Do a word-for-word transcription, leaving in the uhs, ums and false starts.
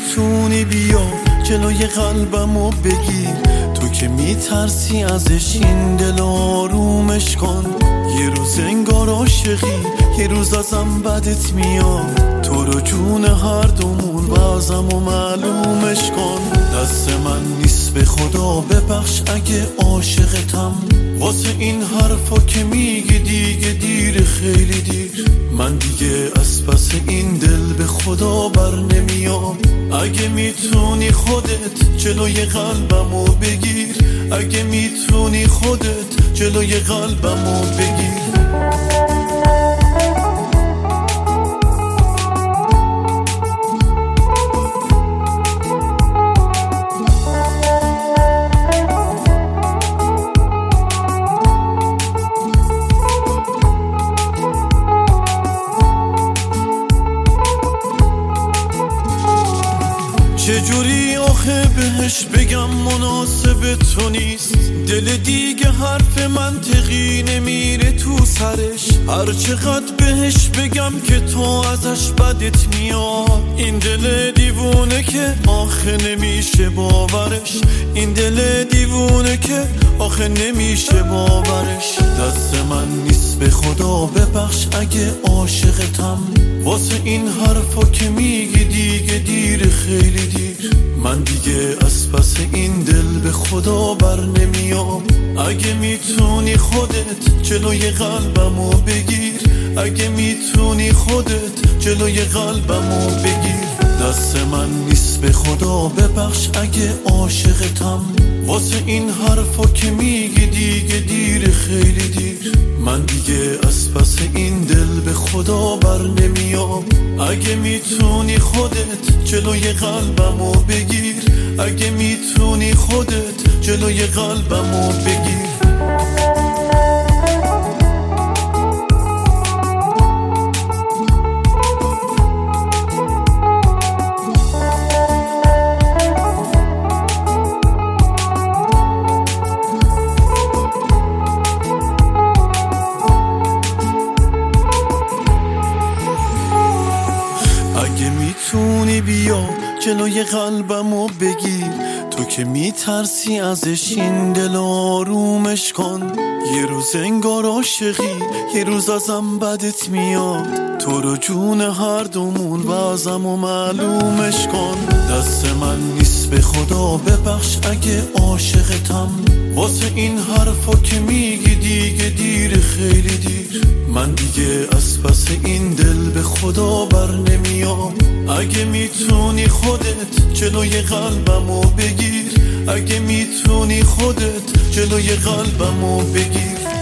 میتونی بیا جلوی قلبمو بگیر، تو که میترسی ازش این دل آرومش کن. یه روز انگار عاشقی، یه روز ازم بدت میاد، تو رو جون هر دومون بازم و معلومش کن. دست من نیست به خدا ببخش اگه عاشقتم، واسه این حرفا که میگی دیگه دیر، خیلی دیر. من دیگه از پس این دل به خدا بر نمیام. اگه میتونی خودت جلوی قلبمو بگیر، اگه میتونی خودت جلوی قلبمو بگیر. چجوری آخه بهش بگم مناسب تو نیست، دل دیگه حرف منطقی نمیره تو سرش. هر چقدر بهش بگم که تو ازش بدت میاد، این دل دیوونه که آخه نمیشه باورش، این دل دیوونه که آخه نمیشه باورش. دست من نیست به خدا ببخش اگه عاشقتم، واسه این حرفا که میگی دیگه دیر، خیلی دیر. من دیگه از پس این دل به خدا بر نمیام. اگه میتونی خودت جلوی قلبمو بگیر، اگه میتونی خودت جلوی قلبمو بگیر. دست من نیست به خدا ببخش اگه عاشقتم، واسه این حرفا که میگی دیگه دیر، خیلی دیر. من دیگه از پس این دل به خدا بر نمیام. اگه میتونی خودت جلوی قلبمو بگیر، اگه میتونی خودت جلوی قلبمو بگیر. اگه میتونی بیا جلوی قلبمو بگیر، تو که میترسی ازش این دل آرومش کن. یه روز انگار عاشقی، یه روز ازم بدت میاد، تو رو جون هر دومون بازم و معلومش کن. دست من نیست به خدا ببخش اگه عاشقتم، واسه این حرفا که میگی دیگه دیر، خیلی دیر. من دیگه از پس این دل به خدا بر نمیام. اگه میتونی خودت جلوی قلبمو بگیر، اگه میتونی خودت جلوی قلبمو بگیر.